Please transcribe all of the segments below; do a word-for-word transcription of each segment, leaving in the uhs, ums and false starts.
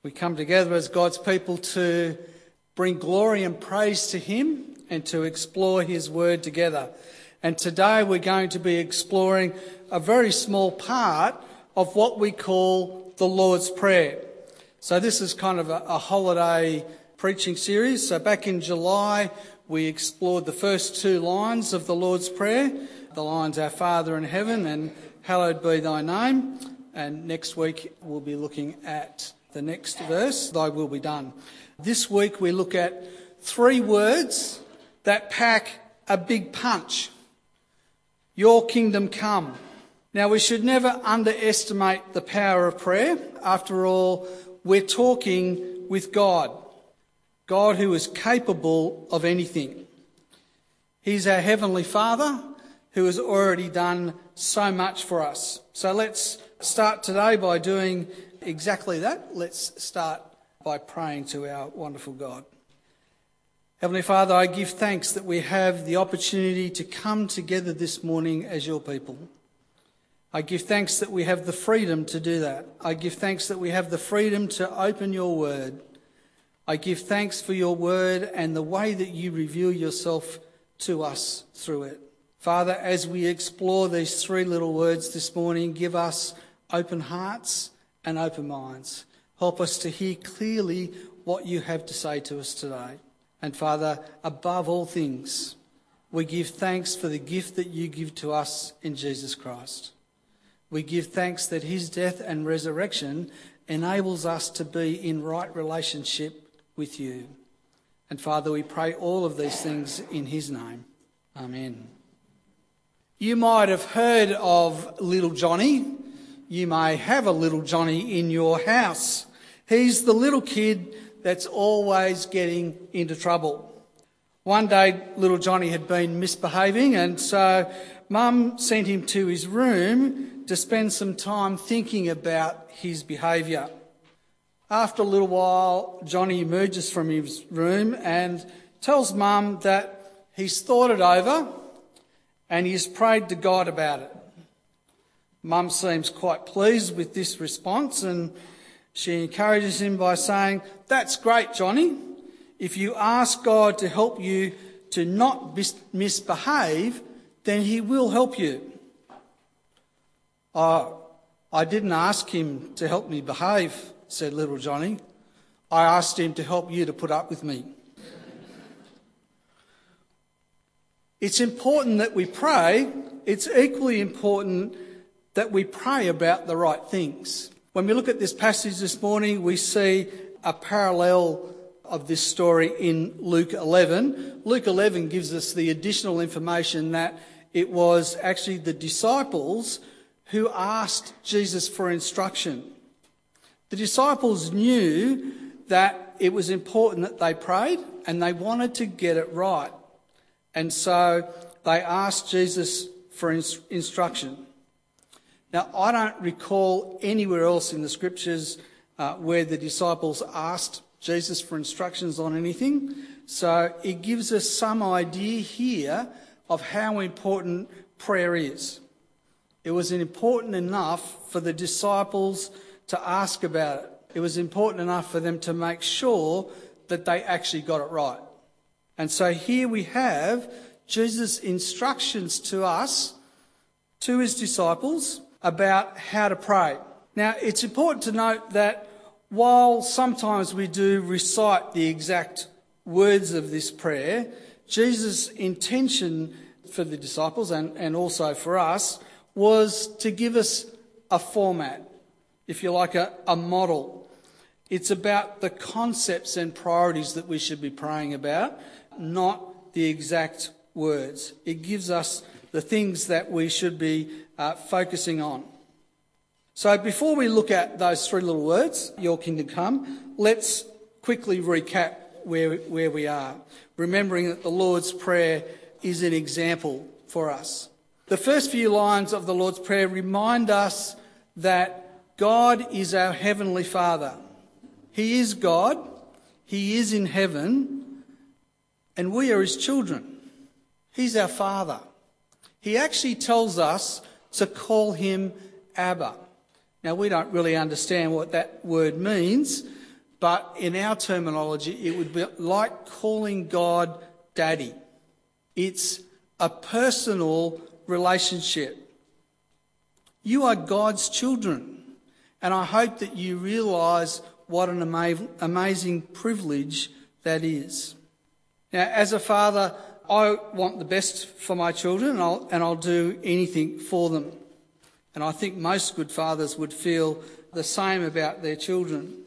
We come together as God's people to bring glory and praise to him and to explore his word together. And today we're going to be exploring a very small part of what we call the Lord's Prayer. So this is kind of a, a holiday preaching series. So back in July, we explored the first two lines of the Lord's Prayer. The lines, Our Father in heaven and hallowed be thy name. And next week we'll be looking at the next verse, thy will be done. This week we look at three words that pack a big punch. Your kingdom come. Now we should never underestimate the power of prayer. After all, we're talking with God. God who is capable of anything. He's our Heavenly Father who has already done so much for us. So let's start today by doing exactly that. Let's start by praying to our wonderful God. Heavenly Father, I give thanks that we have the opportunity to come together this morning as your people. I give thanks that we have the freedom to do that. I give thanks that we have the freedom to open your word. I give thanks for your word and the way that you reveal yourself to us through it. Father, as we explore these three little words this morning, give us open hearts and open minds. Help us to hear clearly what you have to say to us today. And Father, above all things, we give thanks for the gift that you give to us in Jesus Christ. We give thanks that his death and resurrection enables us to be in right relationship with you. And Father, we pray all of these things in his name. Amen. You might have heard of little Johnny. You may have a little Johnny in your house. He's the little kid that's always getting into trouble. One day, little Johnny had been misbehaving, and so Mum sent him to his room to spend some time thinking about his behaviour. After a little while, Johnny emerges from his room and tells Mum that he's thought it over and he's prayed to God about it. Mum seems quite pleased with this response and she encourages him by saying, "That's great, Johnny. If you ask God to help you to not mis- misbehave, then he will help you." "Oh, I didn't ask him to help me behave," said little Johnny. "I asked him to help you to put up with me." It's important that we pray. It's equally important that we pray about the right things. When we look at this passage this morning, we see a parallel of this story in Luke eleven. Luke eleven gives us the additional information that it was actually the disciples who asked Jesus for instruction. The disciples knew that it was important that they prayed and they wanted to get it right. And so they asked Jesus for ins- instruction. Now, I don't recall anywhere else in the scriptures uh, where the disciples asked Jesus for instructions on anything. So it gives us some idea here of how important prayer is. It was important enough for the disciples to ask about it. It was important enough for them to make sure that they actually got it right. And so here we have Jesus' instructions to us, to his disciples, about how to pray. Now, it's important to note that while sometimes we do recite the exact words of this prayer, Jesus' intention for the disciples and, and also for us was to give us a format, if you like, a, a model. It's about the concepts and priorities that we should be praying about, not the exact words. It gives us the things that we should be uh, focusing on. So before we look at those three little words, your kingdom come, let's quickly recap where, where we are, remembering that the Lord's Prayer is an example for us. The first few lines of the Lord's Prayer remind us that God is our Heavenly Father. He is God, he is in heaven, and we are his children. He's our Father. He actually tells us to call him Abba. Now, we don't really understand what that word means, but in our terminology, it would be like calling God Daddy. It's a personal relationship. You are God's children, and I hope that you realise what an ama- amazing privilege that is. Now, as a father, I want the best for my children, and I'll, and I'll do anything for them. And I think most good fathers would feel the same about their children.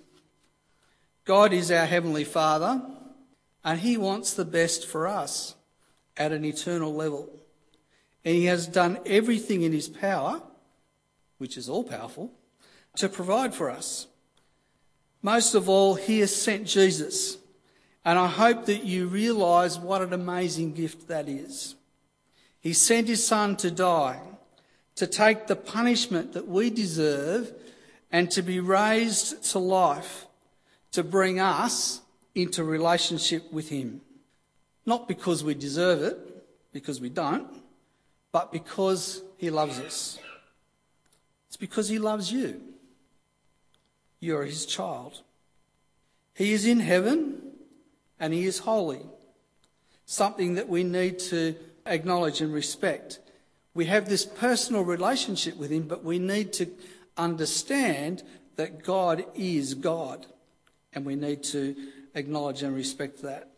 God is our Heavenly Father, and He wants the best for us at an eternal level. And He has done everything in His power, which is all-powerful, to provide for us. Most of all, He has sent Jesus. And I hope that you realise what an amazing gift that is. He sent His Son to die, to take the punishment that we deserve and to be raised to life, to bring us into relationship with Him. Not because we deserve it, because we don't, but because He loves us. It's because He loves you. You're His child. He is in heaven and He is holy, something that we need to acknowledge and respect. We have this personal relationship with Him, but we need to understand that God is God, and we need to acknowledge and respect that.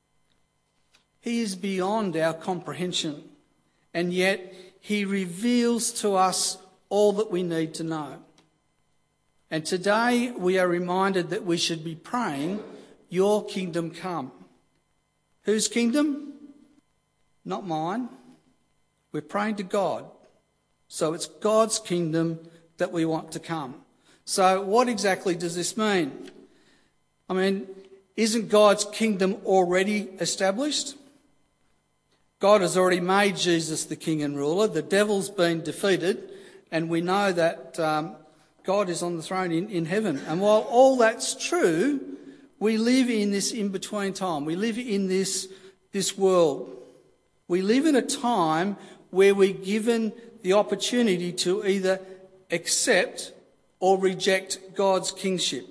He is beyond our comprehension, and yet He reveals to us all that we need to know. And today we are reminded that we should be praying, "Your kingdom come." Whose kingdom? Not mine. We're praying to God. So it's God's kingdom that we want to come. So what exactly does this mean? I mean, isn't God's kingdom already established? God has already made Jesus the king and ruler. The devil's been defeated, and we know that um, God is on the throne in, in heaven. And while all that's true, we live in this in-between time. We live in this, this world. We live in a time where we're given the opportunity to either accept or reject God's kingship.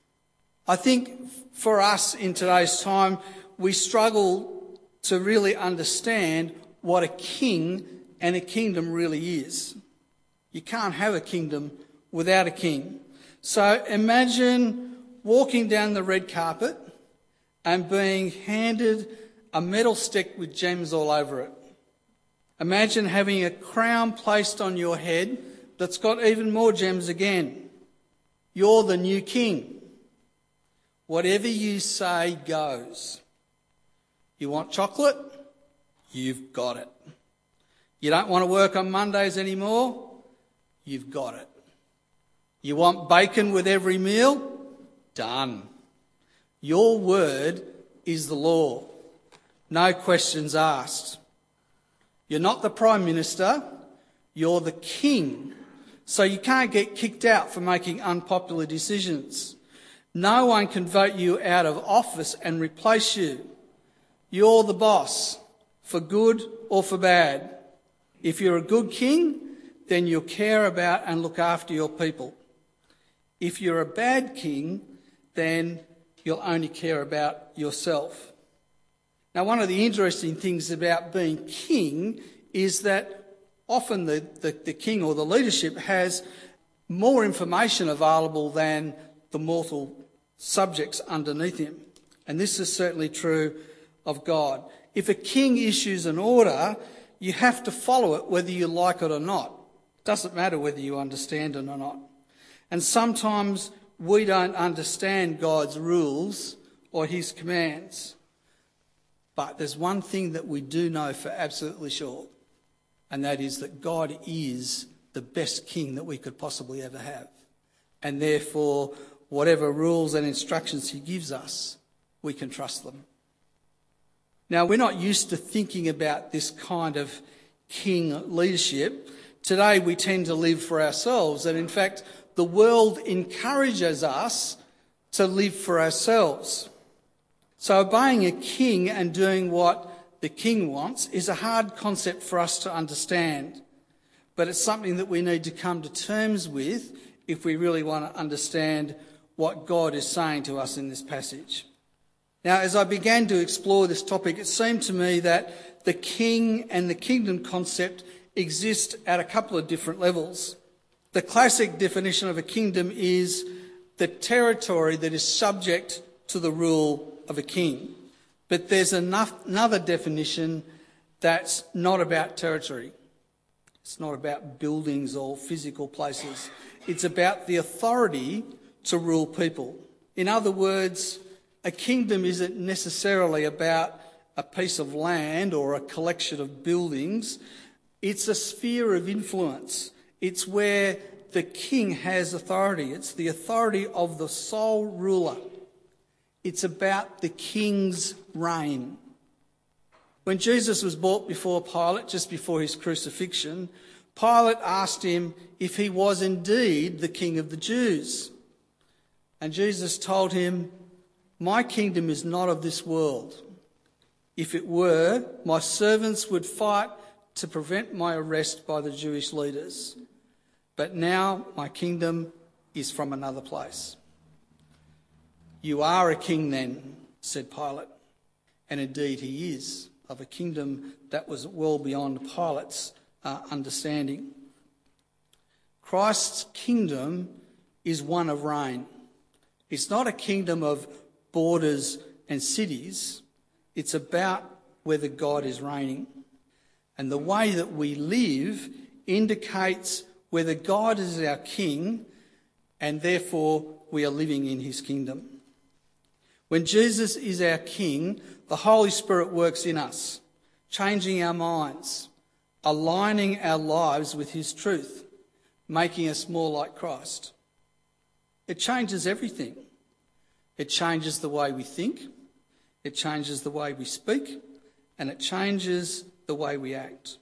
I think for us in today's time, we struggle to really understand what a king and a kingdom really is. You can't have a kingdom without a king. So imagine walking down the red carpet and being handed a metal stick with gems all over it. Imagine having a crown placed on your head that's got even more gems again. You're the new king. Whatever you say goes. You want chocolate? You've got it. You don't want to work on Mondays anymore? You've got it. You want bacon with every meal? Done. Your word is the law. No questions asked. You're not the Prime Minister, you're the King. So you can't get kicked out for making unpopular decisions. No one can vote you out of office and replace you. You're the boss, for good or for bad. If you're a good king, then you'll care about and look after your people. If you're a bad king, then you'll only care about yourself. Now, one of the interesting things about being king is that often the, the, the king or the leadership has more information available than the mortal subjects underneath him. And this is certainly true of God. If a king issues an order, you have to follow it whether you like it or not. It doesn't matter whether you understand it or not. And sometimes we don't understand God's rules or his commands. But there's one thing that we do know for absolutely sure, and that is that God is the best king that we could possibly ever have. And therefore, whatever rules and instructions he gives us, we can trust them. Now, we're not used to thinking about this kind of king leadership. Today, we tend to live for ourselves, and in fact, the world encourages us to live for ourselves. So obeying a king and doing what the king wants is a hard concept for us to understand, but it's something that we need to come to terms with if we really want to understand what God is saying to us in this passage. Now, as I began to explore this topic, it seemed to me that the king and the kingdom concept exist at a couple of different levels. The classic definition of a kingdom is the territory that is subject to the rule of a king. But there's enough, another definition that's not about territory. It's not about buildings or physical places. It's about the authority to rule people. In other words, a kingdom isn't necessarily about a piece of land or a collection of buildings. It's a sphere of influence. It's where the king has authority. It's the authority of the sole ruler. It's about the king's reign. When Jesus was brought before Pilate, just before his crucifixion, Pilate asked him if he was indeed the king of the Jews. And Jesus told him, "My kingdom is not of this world. If it were, my servants would fight to prevent my arrest by the Jewish leaders. But now my kingdom is from another place." "You are a king then," said Pilate. And indeed he is, of a kingdom that was well beyond Pilate's uh, understanding. Christ's kingdom is one of reign. It's not a kingdom of borders and cities. It's about whether God is reigning. And the way that we live indicates whether God is our king and therefore we are living in his kingdom. When Jesus is our king, the Holy Spirit works in us, changing our minds, aligning our lives with his truth, making us more like Christ. It changes everything. It changes the way we think, it changes the way we speak, and it changes the way we act.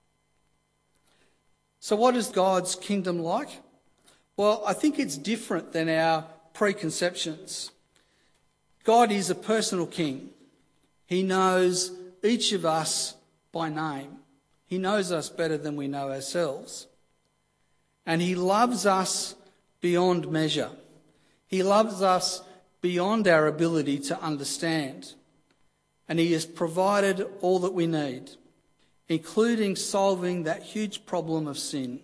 So what is God's kingdom like? Well, I think it's different than our preconceptions. God is a personal king. He knows each of us by name. He knows us better than we know ourselves. And he loves us beyond measure. He loves us beyond our ability to understand. And he has provided all that we need, including solving that huge problem of sin.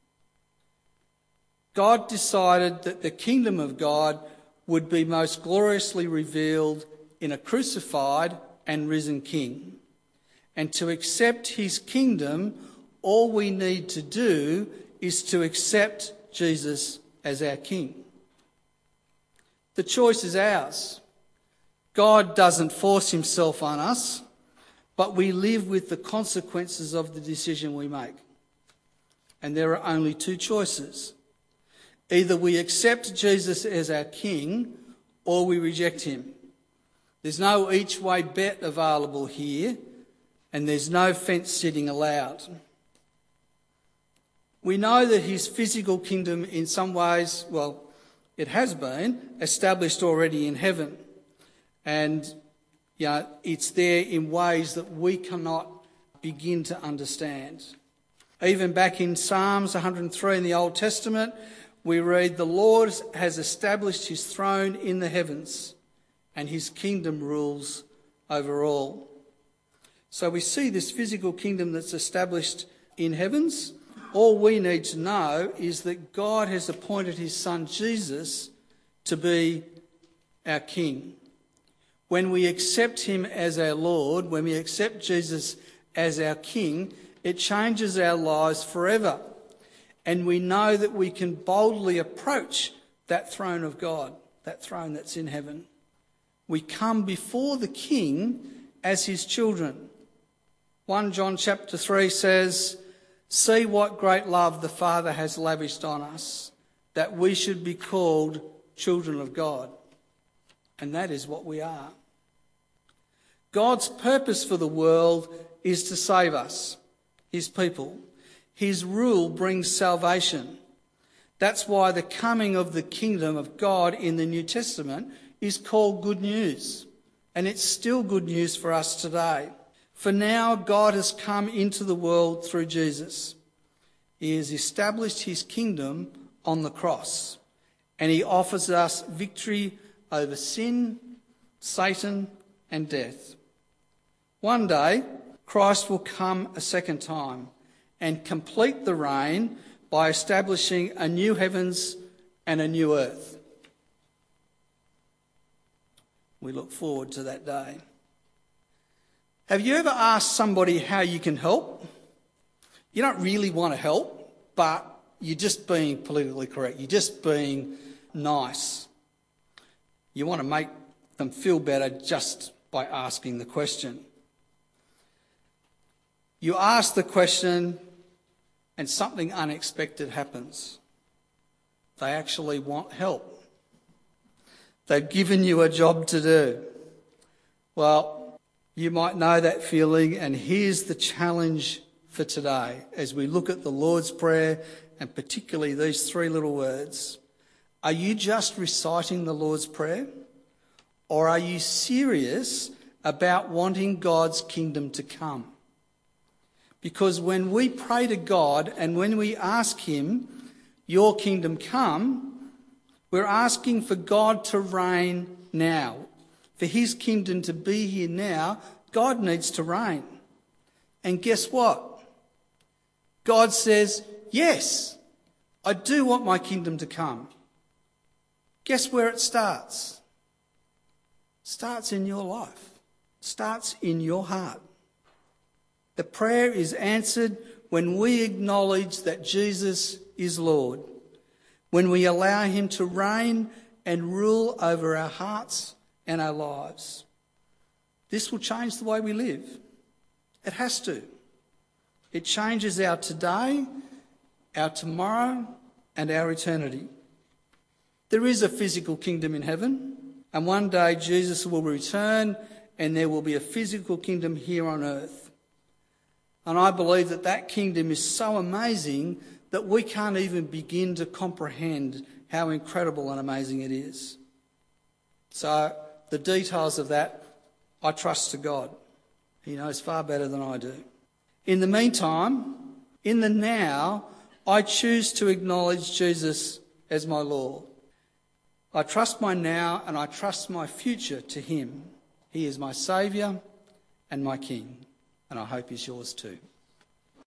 God decided that the kingdom of God would be most gloriously revealed in a crucified and risen king. And to accept his kingdom, all we need to do is to accept Jesus as our king. The choice is ours. God doesn't force himself on us, but we live with the consequences of the decision we make. And there are only two choices. Either we accept Jesus as our king or we reject him. There's no each way bet available here, and there's no fence sitting allowed. We know that his physical kingdom in some ways, well, it has been established already in heaven. And you know, it's there in ways that we cannot begin to understand. Even back in Psalms one hundred three in the Old Testament, we read, "The Lord has established his throne in the heavens, and his kingdom rules over all." So we see this physical kingdom that's established in heavens. All we need to know is that God has appointed his son Jesus to be our king. When we accept him as our Lord, when we accept Jesus as our king, it changes our lives forever. And we know that we can boldly approach that throne of God, that throne that's in heaven. We come before the king as his children. First John chapter three says, "See what great love the Father has lavished on us, that we should be called children of God." And that is what we are. God's purpose for the world is to save us, his people. His rule brings salvation. That's why the coming of the kingdom of God in the New Testament is called good news. And it's still good news for us today. For now, God has come into the world through Jesus. He has established his kingdom on the cross. and he offers us victory over sin, Satan, and death. One day, Christ will come a second time and complete the reign by establishing a new heavens and a new earth. We look forward to that day. Have you ever asked somebody how you can help? You don't really want to help, but you're just being politically correct. You're just being nice. You want to make them feel better just by asking the question. You ask the question and something unexpected happens. They actually want help. They've given you a job to do. Well, you might know that feeling, and here's the challenge for today as we look at the Lord's Prayer and particularly these three little words. Are you just reciting the Lord's Prayer, or are you serious about wanting God's kingdom to come? Because when we pray to God and when we ask him, your kingdom come, we're asking for God to reign now. For his kingdom to be here now, God needs to reign. And guess what? God says, yes, I do want my kingdom to come. Guess where it starts? It starts in your life. It starts in your heart. The prayer is answered when we acknowledge that Jesus is Lord, when we allow him to reign and rule over our hearts and our lives. This will change the way we live. It has to. It changes our today, our tomorrow, and our eternity. There is a physical kingdom in heaven, and one day Jesus will return and there will be a physical kingdom here on earth. And I believe that that kingdom is so amazing that we can't even begin to comprehend how incredible and amazing it is. So the details of that, I trust to God. He knows far better than I do. In the meantime, in the now, I choose to acknowledge Jesus as my Lord. I trust my now and I trust my future to him. He is my Saviour and my King, and I hope he's yours too.